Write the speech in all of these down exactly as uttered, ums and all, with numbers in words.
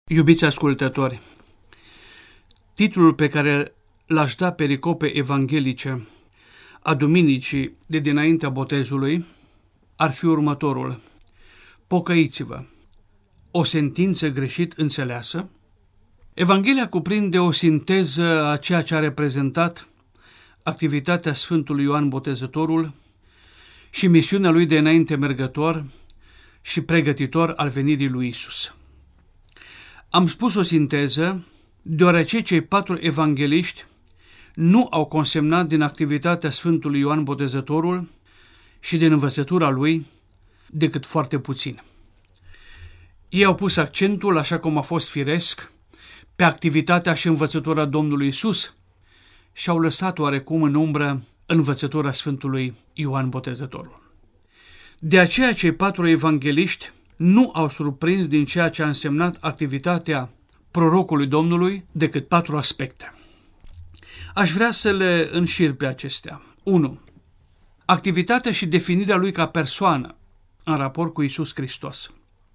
Iubiți ascultători, titlul pe care l-aș da pericope evanghelice a duminicii de dinaintea botezului ar fi următorul: Pocăiți-vă, o sentință greșit înțeleasă. Evanghelia cuprinde o sinteză a ceea ce a reprezentat activitatea Sfântului Ioan Botezătorul și misiunea lui de înainte mergător și pregătitor al venirii lui Isus. Am spus o sinteză deoarece cei patru evangheliști nu au consemnat din activitatea Sfântului Ioan Botezătorul și din învățătura lui decât foarte puțin. Ei au pus accentul, așa cum a fost firesc, pe activitatea și învățătura Domnului Isus și au lăsat oarecum în umbră învățătura Sfântului Ioan Botezătorul. De aceea cei patru evangheliști nu au surprins din ceea ce a însemnat activitatea prorocului Domnului decât patru aspecte. Aș vrea să le înșir pe acestea. unu. Activitatea și definirea lui ca persoană în raport cu Isus Hristos.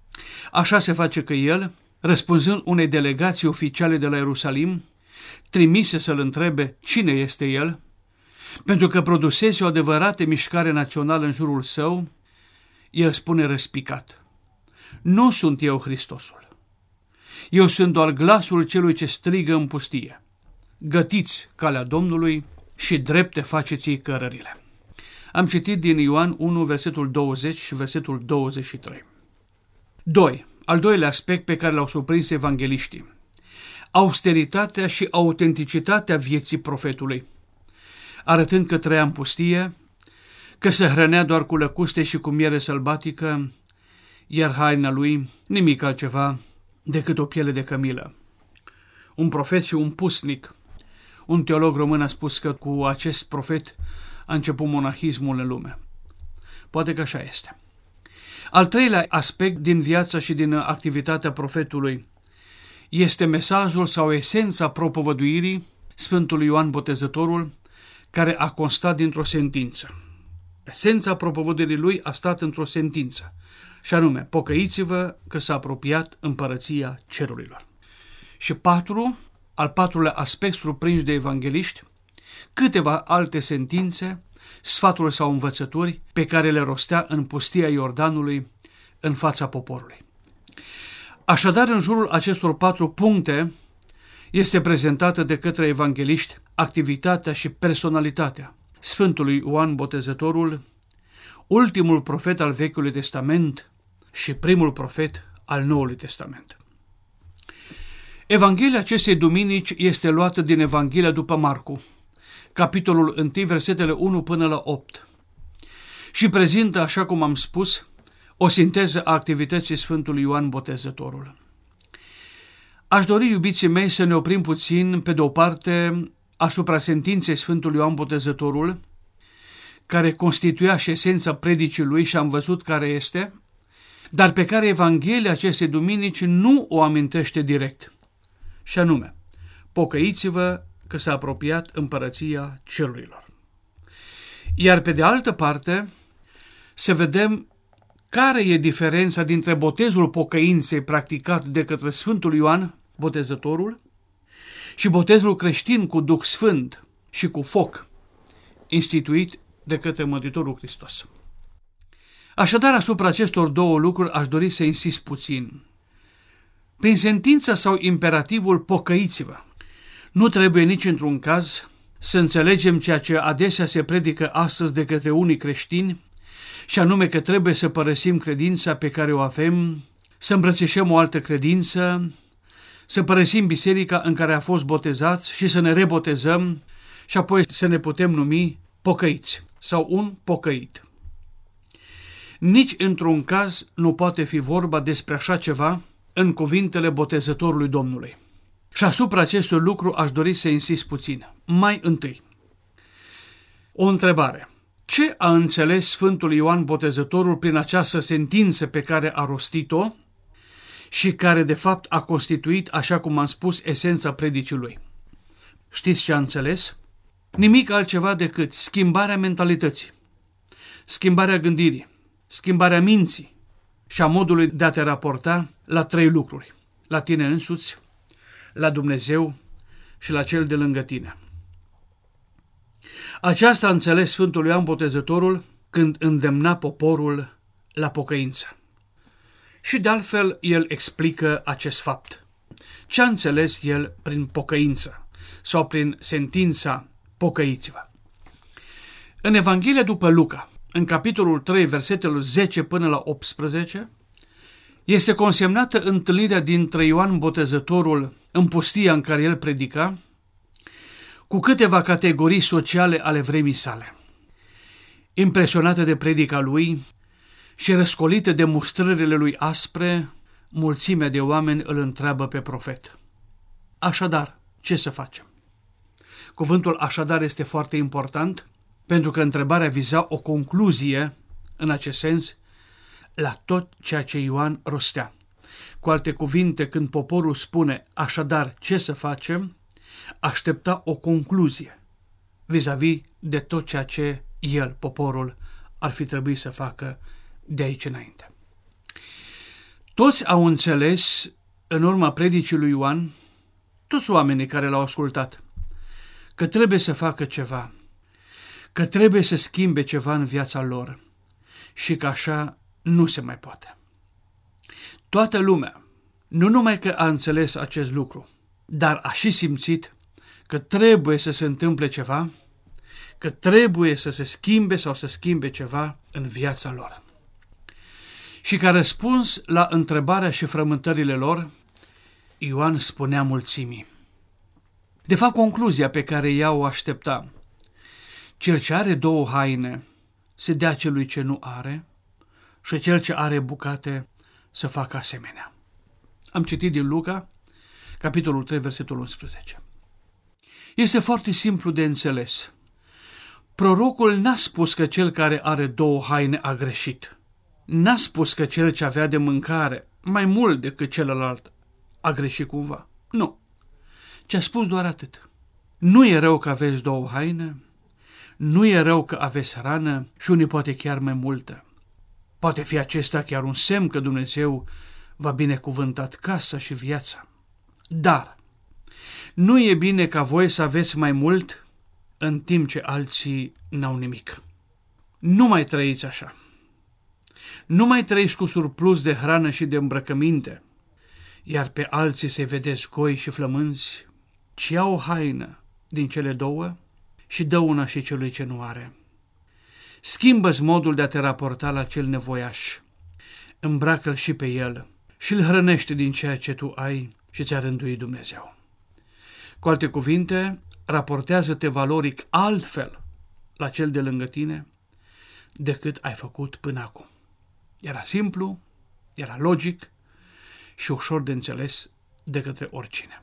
Așa se face că el, răspunzând unei delegații oficiale de la Ierusalim, trimise să-l întrebe cine este el, pentru că produsese o adevărată mișcare națională în jurul său, el spune răspicat: nu sunt eu Hristosul. Eu sunt doar glasul celui ce strigă în pustie: gătiți calea Domnului și drepte faceți-i cărările. Am citit din Ioan unu, versetul douăzeci și versetul douăzeci și trei. doi. Al doilea aspect pe care l-au surprins evangheliștii: austeritatea și autenticitatea vieții profetului, arătând că trăia în pustie, că se hrănea doar cu lăcuste și cu miere sălbatică, iar haina lui nimic altceva decât o piele de cămilă. Un profet și un pusnic. Un teolog român a spus că cu acest profet a început monahismul în lume. Poate că așa este. Al treilea aspect din viața și din activitatea profetului este mesajul sau esența propovăduirii Sfântului Ioan Botezătorul, care a constat dintr-o sentință. Esența propovăduirii lui a stat într-o sentință, și anume: pocăiți-vă că s-a apropiat împărăția cerurilor. Și patru, al patrulea aspect surprins de evangheliști, câteva alte sentințe, sfaturi sau învățături pe care le rostea în pustia Iordanului în fața poporului. Așadar, în jurul acestor patru puncte este prezentată de către evangheliști activitatea și personalitatea Sfântului Ioan Botezătorul, ultimul profet al Vechiului Testament și primul profet al Noului Testament. Evanghelia acestei duminici este luată din Evanghelia după Marcu, capitolul unu, versetele unu până la opt, și prezintă, așa cum am spus, o sinteză a activității Sfântului Ioan Botezătorul. Aș dori, iubiții mei, să ne oprim puțin, pe de o parte, asupra sentinței Sfântului Ioan Botezătorul, care constituia și esența predicii lui și am văzut care este, dar pe care Evanghelia acestei duminici nu o amintește direct, și anume: pocăiți-vă că s-a apropiat împărăția cerurilor. Iar pe de altă parte, să vedem care e diferența dintre botezul pocăinței practicat de către Sfântul Ioan Botezătorul și botezul creștin cu Duh Sfânt și cu foc, instituit de către Mântuitorul Hristos. Așadar, asupra acestor două lucruri aș dori să insist puțin. Prin sentința sau imperativul pocăiți-vă, nu trebuie nici într-un caz să înțelegem ceea ce adesea se predică astăzi de către unii creștini, și anume că trebuie să părăsim credința pe care o avem, să îmbrățișăm o altă credință, să părăsim biserica în care a fost botezați și să ne rebotezăm și apoi să ne putem numi pocăiți sau un pocăit. Nici într-un caz nu poate fi vorba despre așa ceva în cuvintele Botezătorului Domnului. Și asupra acestui lucru aș dori să insist puțin. Mai întâi, o întrebare. Ce a înțeles Sfântul Ioan Botezătorul prin această sentință pe care a rostit-o și care de fapt a constituit, așa cum am spus, esența predicii lui? Știți ce a înțeles? Nimic altceva decât schimbarea mentalității, schimbarea gândirii, schimbarea minții și a modului de a te raporta la trei lucruri. la tine însuți, la Dumnezeu și la cel de lângă tine. Aceasta a înțeles Sfântul Ioan Botezătorul când îndemna poporul la pocăință. Și de altfel el explică acest fapt. Ce a înțeles el prin pocăință sau prin sentința pocăiți-vă? În Evanghelia după Luca, în capitolul trei, versetele zece până la optsprezece, este consemnată întâlnirea dintre Ioan Botezătorul în pustia în care el predica, cu câteva categorii sociale ale vremii sale. Impresionată de predica lui și răscolită de mustrările lui aspre, mulțimea de oameni îl întreabă pe profet: așadar, ce să facem? Cuvântul așadar este foarte important, pentru că întrebarea viza o concluzie, în acest sens, la tot ceea ce Ioan rostea. Cu alte cuvinte, când poporul spune așadar ce să facem, aștepta o concluzie vis-a-vis de tot ceea ce el, poporul, ar fi trebuit să facă de aici înainte. Toți au înțeles, în urma predicii lui Ioan, toți oamenii care l-au ascultat, că trebuie să facă ceva, că trebuie să schimbe ceva în viața lor și că așa nu se mai poate. Toată lumea, nu numai că a înțeles acest lucru, dar a și simțit că trebuie să se întâmple ceva, că trebuie să se schimbe sau să schimbe ceva în viața lor. Și ca răspuns la întrebarea și frământările lor, Ioan spunea mulțimii. De fapt, concluzia pe care ea o aștepta: cel ce are două haine să dea celui ce nu are și cel ce are bucate să facă asemenea. Am citit din Luca, capitolul trei, versetul unsprezece. Este foarte simplu de înțeles. Prorocul n-a spus că cel care are două haine a greșit. N-a spus că cel ce avea de mâncare mai mult decât celălalt a greșit cumva. Nu. Ce a spus doar atât: nu e rău că aveți două haine, nu e rău că aveți hrană și unii poate chiar mai multă. Poate fi acesta chiar un semn că Dumnezeu v-a binecuvântat casa și viața. Dar nu e bine ca voi să aveți mai mult în timp ce alții n-au nimic. Nu mai trăiți așa. Nu mai trăiți cu surplus de hrană și de îmbrăcăminte, iar pe alții să-i vedeți goi și flămânzi, ci ia o haină din cele două și dă una și celui ce nu are. Schimbă-ți modul de a te raporta la cel nevoiaș. Îmbracă-l și pe el și îl hrănește din ceea ce tu ai și ți-a rânduit Dumnezeu. Cu alte cuvinte, raportează-te valoric altfel la cel de lângă tine decât ai făcut până acum. Era simplu, era logic și ușor de înțeles de către oricine.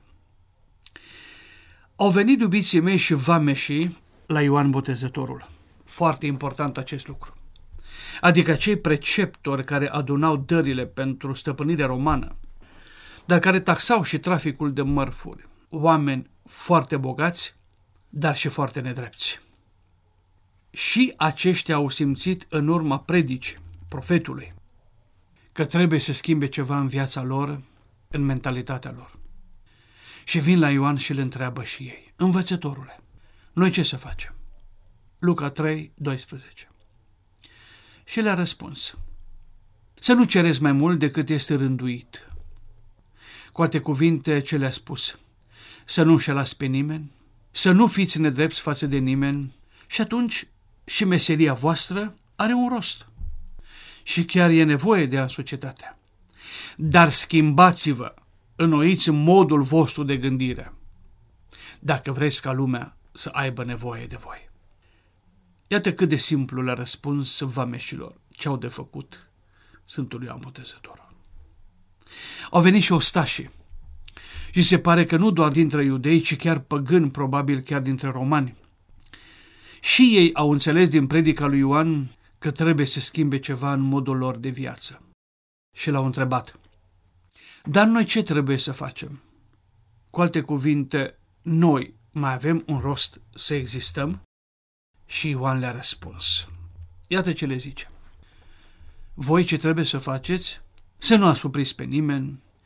Au venit iubiții mei și vameșii la Ioan Botezătorul. Foarte important acest lucru. Adică cei preceptori care adunau dările pentru stăpânirea romană, dar care taxau și traficul de mărfuri. Oameni foarte bogați, dar și foarte nedrepți. Și aceștia au simțit în urma predicii profetului că trebuie să schimbe ceva în viața lor, în mentalitatea lor. Și vin la Ioan și îl întreabă și ei: învățătorule, noi ce să facem? Luca trei, doisprezece. Și le-a răspuns: să nu cereți mai mult decât este rânduit. Cu alte cuvinte, ce le-a spus: să nu înșelați pe nimeni, să nu fiți nedrepți față de nimeni, și atunci și meseria voastră are un rost. Și chiar e nevoie de ea în societate. Dar schimbați-vă, înnoiți modul vostru de gândire, dacă vreți ca lumea să aibă nevoie de voi. Iată cât de simplu le-a răspuns vameșilor ce au de făcut Sfântul Ioan Botezătorul. Au venit și ostașii și se pare că nu doar dintre iudei, ci chiar păgâni, probabil chiar dintre romani. Și ei au înțeles din predica lui Ioan că trebuie să schimbe ceva în modul lor de viață. Și l-au întrebat: dar noi ce trebuie să facem? Cu alte cuvinte, noi mai avem un rost să existăm? Și Ioan le-a răspuns. Iată ce le zice: voi ce trebuie să faceți? Să nu asupriți pe nimeni,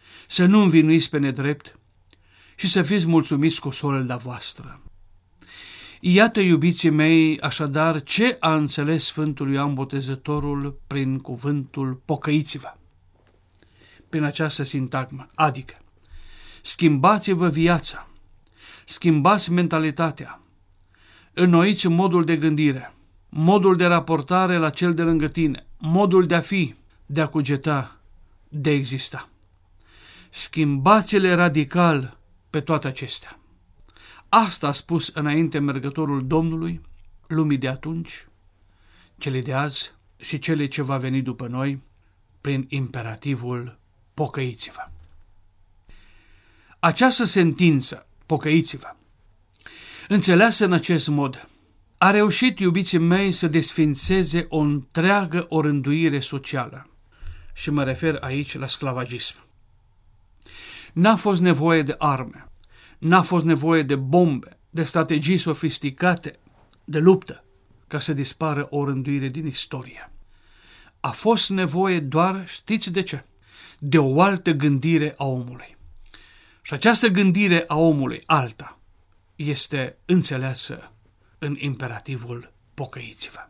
să nu învinuiți pe nedrept și să fiți mulțumiți cu solda voastră. Iată, iubiții mei, așadar, ce a înțeles Sfântul Ioan Botezătorul prin cuvântul pocăiți-vă. Prin această sintagmă, adică schimbați-vă viața, schimbați mentalitatea, înnoiți modul de gândire, modul de raportare la cel de lângă tine, modul de a fi, de a cugeta, de a exista. Schimbați-le radical pe toate acestea. Asta a spus înainte mergătorul Domnului, lumii de atunci, cele de azi și cele ce va veni după noi, prin imperativul pocăiți-vă. Această sentință, pocăiți-vă, înțeleasă în acest mod, a reușit, iubiții mei, să desfințeze o întreagă orânduire socială. Și mă refer aici la sclavagism. N-a fost nevoie de arme, n-a fost nevoie de bombe, de strategii sofisticate, de luptă, ca să dispară o rânduire din istorie. A fost nevoie doar, știți de ce? De o altă gândire a omului. Și această gândire a omului, alta, este înțeleasă în imperativul pocăiți-vă.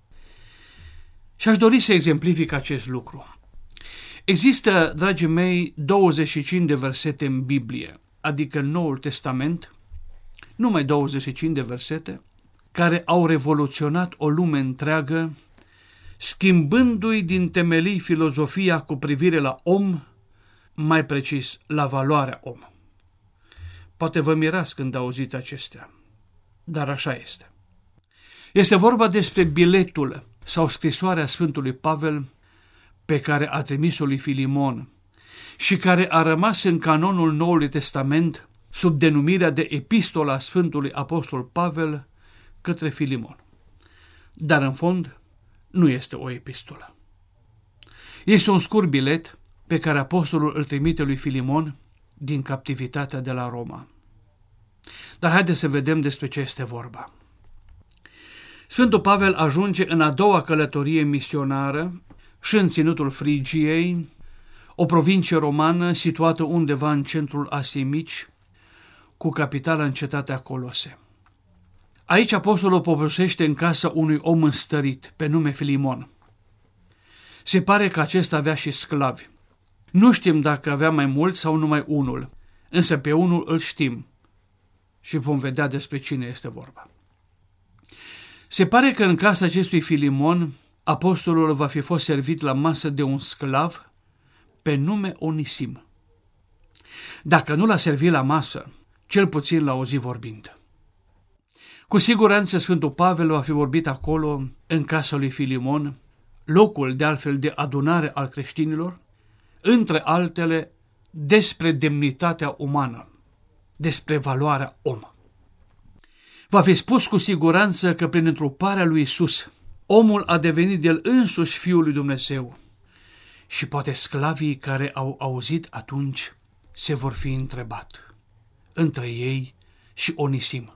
Și aș dori să exemplific acest lucru. Există, dragii mei, douăzeci și cinci de versete în Biblie, adică în Noul Testament, numai douăzeci și cinci de versete, care au revoluționat o lume întreagă, schimbându-i din temelii filozofia cu privire la om, mai precis la valoarea om. Poate vă mirați când auziți acestea, dar așa este. Este vorba despre biletul sau scrisoarea Sfântului Pavel pe care a trimis-o lui Filimon și care a rămas în canonul Noului Testament sub denumirea de Epistola Sfântului Apostol Pavel către Filimon. Dar în fond nu este o epistolă. Este un scurt bilet pe care apostolul îl trimite lui Filimon din captivitatea de la Roma. Dar haideți să vedem despre ce este vorba. Sfântul Pavel ajunge în a doua călătorie misionară și în ținutul Frigiei, o provincie romană situată undeva în centrul Asiei Mici, cu capitala în cetatea Colose. Aici apostolul povestește în casa unui om înstărit, pe nume Filimon. Se pare că acesta avea și sclavi. Nu știm dacă avea mai mulți sau numai unul, însă pe unul îl știm și vom vedea despre cine este vorba. Se pare că în casa acestui Filimon, apostolul va fi fost servit la masă de un sclav pe nume Onisim. Dacă nu l-a servit la masă, cel puțin l-a auzit vorbind. Cu siguranță Sfântul Pavel va fi vorbit acolo, în casa lui Filimon, locul de altfel de adunare al creștinilor, între altele despre demnitatea umană, despre valoarea om. Va fi spus cu siguranță că prin întruparea lui Iisus, omul a devenit el însuși Fiul lui Dumnezeu și poate sclavii care au auzit atunci se vor fi întrebat între ei și Onisim.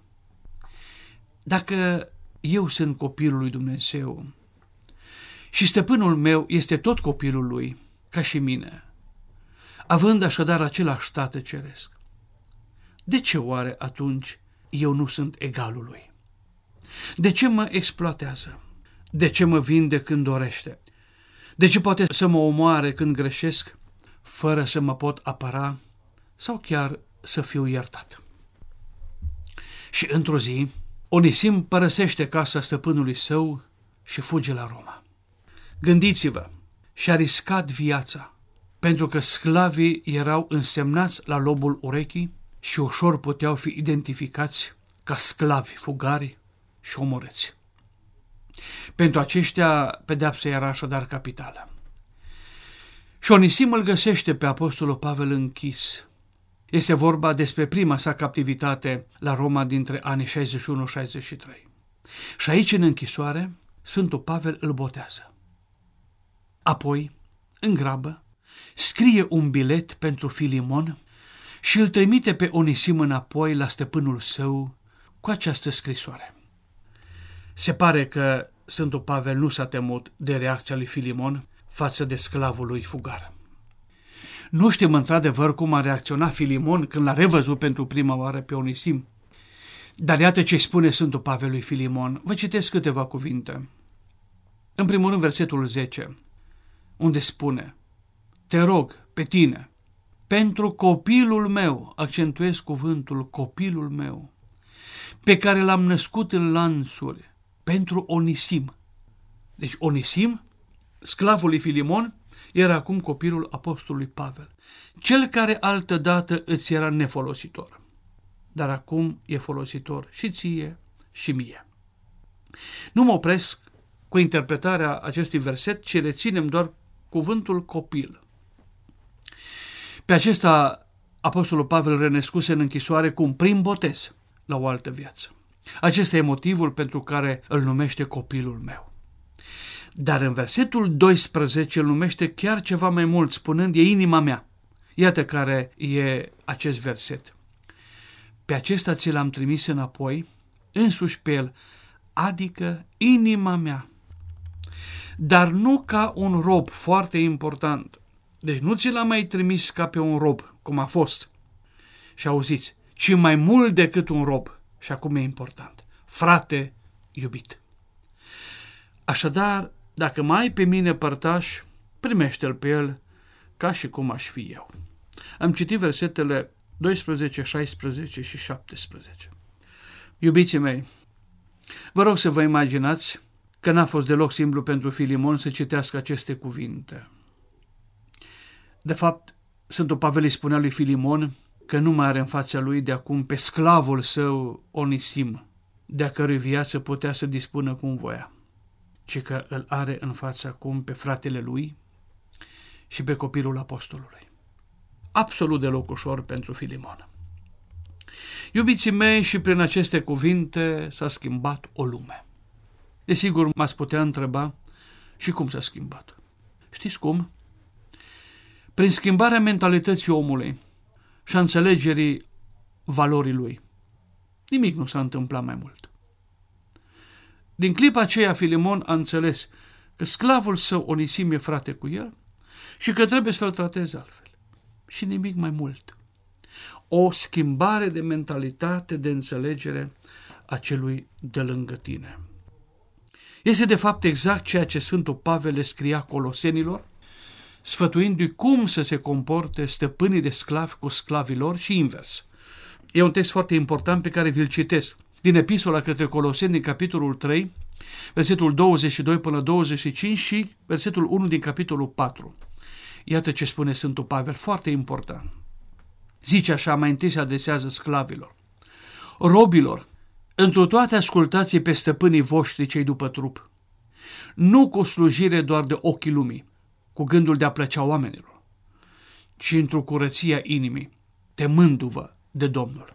Dacă eu sunt copilul lui Dumnezeu și stăpânul meu este tot copilul lui, ca și mine, având așadar același Tată Ceresc, de ce oare atunci eu nu sunt egalul lui? De ce mă exploatează? De ce mă vinde când dorește? De ce poate să mă omoare când greșesc, fără să mă pot apăra sau chiar să fiu iertat? Și într-o zi, Onisim părăsește casa stăpânului său și fuge la Roma. Gândiți-vă, și-a riscat viața, pentru că sclavii erau însemnați la lobul urechii și ușor puteau fi identificați ca sclavi fugari și omorâți. Pentru aceștia, pedeapsa era așadar capitală. Și Onisim îl găsește pe apostolul Pavel închis. Este vorba despre prima sa captivitate la Roma dintre anii șaizeci și unu șaizeci și trei. Și aici, în închisoare, Sfântul Pavel îl botează. Apoi, în grabă, scrie un bilet pentru Filimon și îl trimite pe Onisim înapoi la stăpânul său cu această scrisoare. Se pare că Sfântul Pavel nu s-a temut de reacția lui Filimon față de sclavul lui fugar. Nu știm într-adevăr cum a reacționat Filimon când l-a revăzut pentru prima oară pe Onisim. Dar iată ce spune Sfântul Pavel lui Filimon. Vă citesc câteva cuvinte. În primul rând versetul zece, unde spune: te rog pe tine, pentru copilul meu, accentuez cuvântul copilul meu, pe care l-am născut în lanțuri, pentru Onisim. Deci Onisim, sclavul lui Filimon, era acum copilul apostolului Pavel, cel care altădată îți era nefolositor, dar acum e folositor și ție și mie. Nu mă opresc cu interpretarea acestui verset, ci reținem doar cuvântul copil. Pe acesta apostolul Pavel renăscuse în închisoare cu un prim botez la o altă viață. Acesta e motivul pentru care îl numește copilul meu. Dar în versetul doisprezece îl numește chiar ceva mai mult, spunând: e inima mea. Iată care e acest verset. Pe acesta ți l-am trimis înapoi, însuși pe el, adică inima mea. Dar nu ca un rob, foarte important. Deci nu ți l-am mai trimis ca pe un rob, cum a fost. Și auziți, ci mai mult decât un rob. Și acum e important. Frate iubit. Așadar, dacă mai ai pe mine părtaș, primește-l pe el ca și cum aș fi eu. Am citit versetele doisprezece, șaisprezece și șaptesprezece. Iubiții mei, vă rog să vă imaginați că n-a fost deloc simplu pentru Filimon să citească aceste cuvinte. De fapt, Sfântul Pavel îi spunea lui Filimon că nu mai are în fața lui de acum pe sclavul său Onisim, de-a cărui viață putea să dispună cum voia, ci că îl are în fața acum pe fratele lui și pe copilul apostolului. Absolut deloc ușor pentru Filimon. Iubiții mei, și prin aceste cuvinte s-a schimbat o lume. Desigur, m-ați putea întreba: și cum s-a schimbat? Știți cum? Prin schimbarea mentalității omului și a înțelegerii valorii lui. Nimic nu s-a întâmplat mai mult. Din clipa aceea, Filimon a înțeles că sclavul său Onisim e frate cu el și că trebuie să-l trateze altfel. Și nimic mai mult. O schimbare de mentalitate, de înțelegere a celui de lângă tine. Este de fapt exact ceea ce Sfântul Pavel le scria Colosenilor, sfătuindu-i cum să se comporte stăpânii de sclavi cu sclavii lor și invers. E un text foarte important pe care vi-l citesc din Epistola către Coloseni, din capitolul trei, versetul douăzeci și doi până douăzeci și cinci și versetul unu din capitolul patru. Iată ce spune Sfântul Pavel, foarte important. Zice așa, mai întâi se adresează sclavilor: robilor, întru toate ascultați pe stăpânii voștri cei după trup, nu cu slujire doar de ochii lumii, cu gândul de a plăcea oamenilor, ci într-o curăția inimii, temându-vă de Domnul.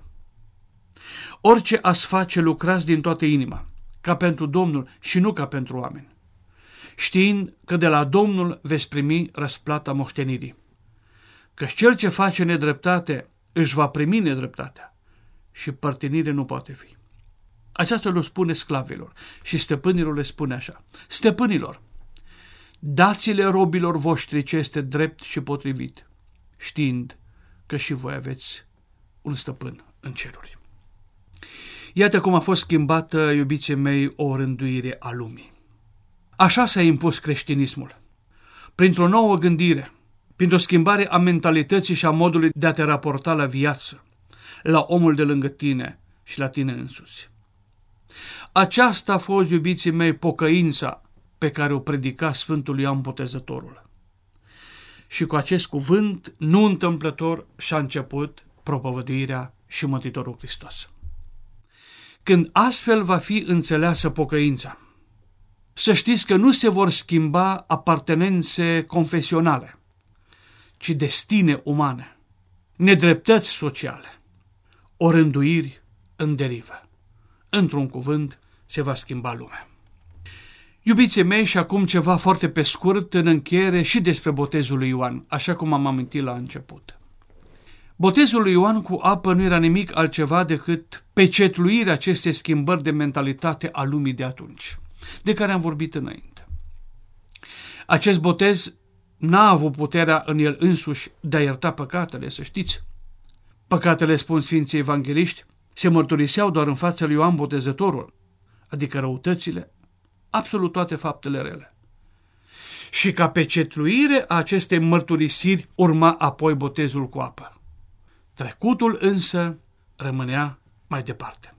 Orice ați face, lucrați din toată inima, ca pentru Domnul și nu ca pentru oameni, știind că de la Domnul veți primi răsplata moștenirii. Căci cel ce face nedreptate își va primi nedreptatea și părtinire nu poate fi. Aceasta le spune sclavilor și stăpânilor le spune așa: stăpânilor, dați-le robilor voștri ce este drept și potrivit, știind că și voi aveți un stăpân în ceruri. Iată cum a fost schimbată, iubiții mei, o rânduire a lumii. Așa s-a impus creștinismul, printr-o nouă gândire, printr-o schimbare a mentalității și a modului de a te raporta la viață, la omul de lângă tine și la tine însuți. Aceasta a fost, iubiții mei, pocăința pe care o predica Sfântul Ioan Botezătorul. Și cu acest cuvânt, nu întâmplător, și-a început propovăduirea și Mântuitorul Hristos. Când astfel va fi înțeleasă pocăința, să știți că nu se vor schimba apartenențe confesionale, ci destine umane, nedreptăți sociale, orânduiri în derivă. Într-un cuvânt, se va schimba lumea. Iubiții mei, și acum ceva foarte pe scurt în încheiere și despre botezul lui Ioan, așa cum am amintit la început. Botezul lui Ioan cu apă nu era nimic altceva decât pecetluirea acestei schimbări de mentalitate a lumii de atunci, de care am vorbit înainte. Acest botez n-a avut puterea în el însuși de a ierta păcatele, să știți. Păcatele, spun Sfinții Evangheliști, se mărturiseau doar în fața lui Ioan Botezătorul, adică răutățile, absolut toate faptele rele. Și ca pecetluire a acestei mărturisiri urma apoi botezul cu apă. Trecutul însă rămânea mai departe.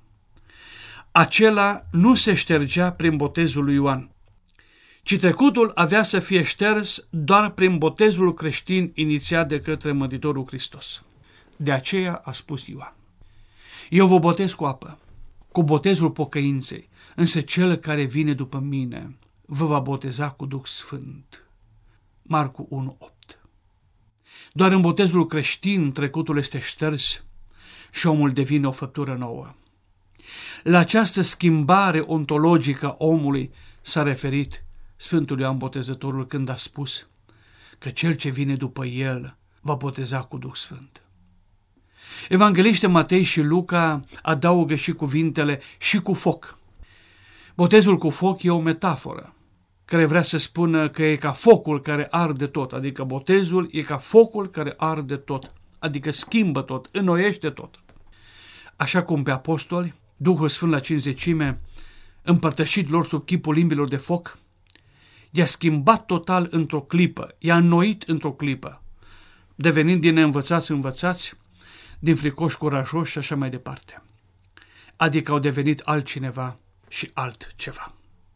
Acela nu se ștergea prin botezul lui Ioan, ci trecutul avea să fie șters doar prin botezul creștin inițiat de către Mântuitorul Hristos. De aceea a spus Ioan: eu vă botez cu apă, cu botezul pocăinței, însă cel care vine după mine vă va boteza cu Duh Sfânt. Marcu unu opt. Doar în botezul creștin trecutul este șters și omul devine o făptură nouă. La această schimbare ontologică a omului s-a referit Sfântul Ioan Botezătorul când a spus că cel ce vine după el va boteza cu Duh Sfânt. Evangheliștii Matei și Luca adaugă și cuvintele și cu foc. Botezul cu foc e o metaforă care vrea să spună că e ca focul care arde tot, adică botezul e ca focul care arde tot, adică schimbă tot, înnoiește tot. Așa cum pe apostoli, Duhul Sfânt la cincizecime, împărtășit lor sub chipul limbilor de foc, i-a schimbat total într-o clipă, i-a înnoit într-o clipă, devenind din neînvățați învățați, din fricoși curajoși și așa mai departe. Adică au devenit altcineva și altceva.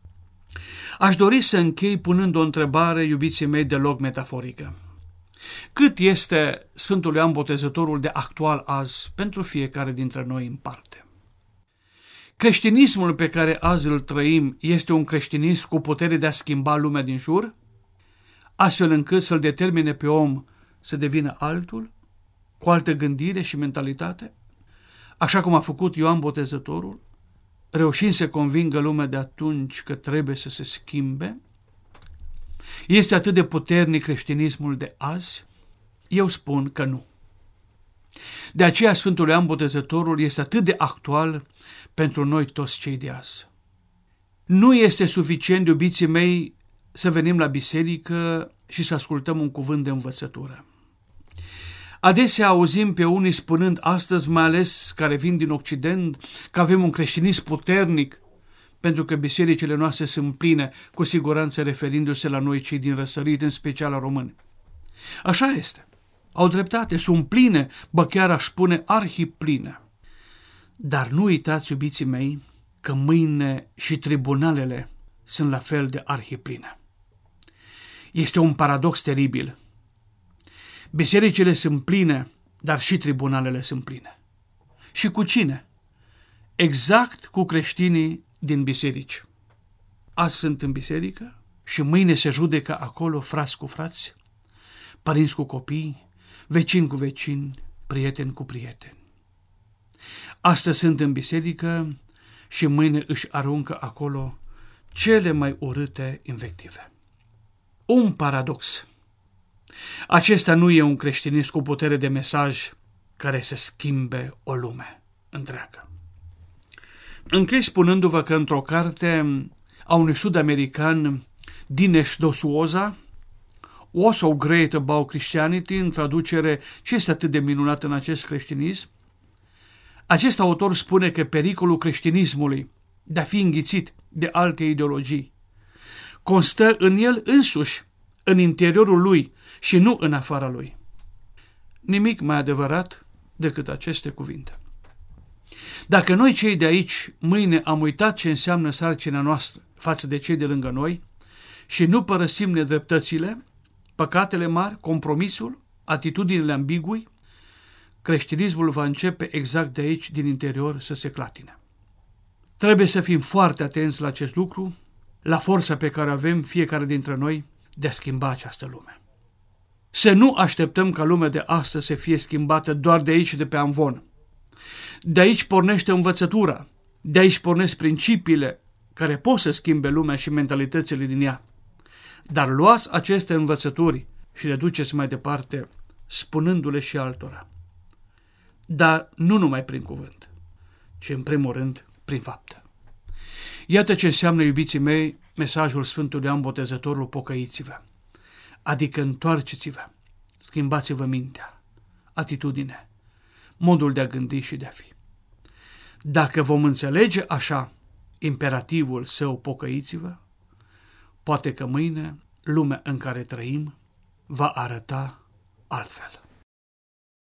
Aș dori să închei punând o întrebare, iubiții mei, deloc metaforică. Cât este Sfântul Ioan Botezătorul de actual azi pentru fiecare dintre noi în parte? Creștinismul pe care azi îl trăim este un creștinism cu putere de a schimba lumea din jur, astfel încât să-l determine pe om să devină altul, cu altă gândire și mentalitate, așa cum a făcut Ioan Botezătorul, reușind să convingă lumea de atunci că trebuie să se schimbe? Este atât de puternic creștinismul de azi? Eu spun că nu. De aceea Sfântul Ioan Botezătorul este atât de actual pentru noi toți cei de azi. Nu este suficient, iubiții mei, să venim la biserică și să ascultăm un cuvânt de învățătură. Adesea auzim pe unii spunând astăzi, mai ales care vin din Occident, că avem un creștinism puternic, pentru că bisericile noastre sunt pline, cu siguranță referindu-se la noi cei din răsărit, în special la români. Așa este. Au dreptate, sunt pline, bă chiar aș spune arhipline. Dar nu uitați, iubiții mei, că mâine și tribunalele sunt la fel de arhipline. Este un paradox teribil. Bisericile sunt pline, dar și tribunalele sunt pline. Și cu cine? Exact cu creștinii din biserici. Azi sunt în biserică și mâine se judecă acolo frați cu frați, părinți cu copii, vecini cu vecini, prieteni cu prieteni. Astăzi sunt în biserică și mâine își aruncă acolo cele mai urâte invective. Un paradox. Acesta nu e un creștinism cu putere de mesaj care să schimbe o lume întreagă. Închei spunându-vă că într-o carte a unui sud-american, Dinesh D'Souza, What's so great about Christianity, în traducere Ce este atât de minunat în acest creștinism, acest autor spune că pericolul creștinismului de a fi înghițit de alte ideologii constă în el însuși, în interiorul lui și nu în afara lui. Nimic mai adevărat decât aceste cuvinte. Dacă noi cei de aici mâine am uitat ce înseamnă sarcina noastră față de cei de lângă noi și nu părăsim nedreptățile, păcatele mari, compromisul, atitudinile ambigui, creștinismul va începe exact de aici, din interior, să se clatine. Trebuie să fim foarte atenți la acest lucru, la forța pe care avem fiecare dintre noi de a schimba această lume. Să nu așteptăm ca lumea de astăzi să fie schimbată doar de aici, de pe amvon. De aici pornește învățătura, de aici pornesc principiile care pot să schimbe lumea și mentalitățile din ea. Dar luați aceste învățături și le duceți mai departe, spunându-le și altora. Dar nu numai prin cuvânt, ci în primul rând prin faptă. Iată ce înseamnă, iubiții mei, mesajul Sfântului Ioan Botezătorul: pocăiți-vă. adică întoarceți-vă, schimbați-vă mintea, atitudine, modul de a gândi și de a fi. Dacă vom înțelege așa imperativul său pocăiți-vă, poate că mâine lumea în care trăim va arăta altfel.